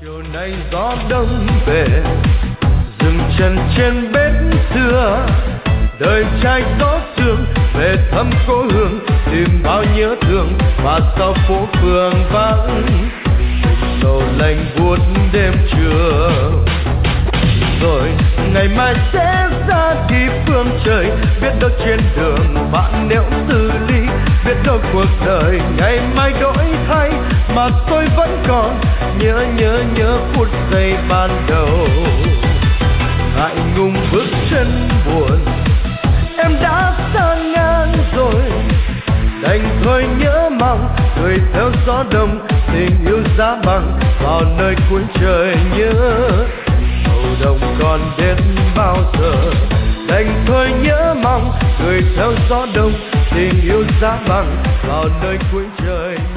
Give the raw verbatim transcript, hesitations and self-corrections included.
chiều nay gió đông về dừng chân trên bếp xưa, đời trai gió sương về thăm cố hương, tìm bao nhớ thương và sau phố phường vắng sầu lạnh buốt đêm trưa. Rồi ngày mai sẽ ra đi phương trời, biết đâu trên đường bạn nếu từ ly, biết đâu cuộc đời ngày mai đổi thay mà tôi vẫn còn nhớ nhớ nhớ phút giây ban đầu. Ngại ngùng bước chân buồn, em đã xa ngang rồi, đành thôi nhớ mong cười theo gió đông, tình yêu giá băng vào nơi cuối trời nhớ. Màu đồng còn đến bao giờ, đành thôi nhớ mong cười theo gió đông, tình yêu giá băng vào nơi cuối trời.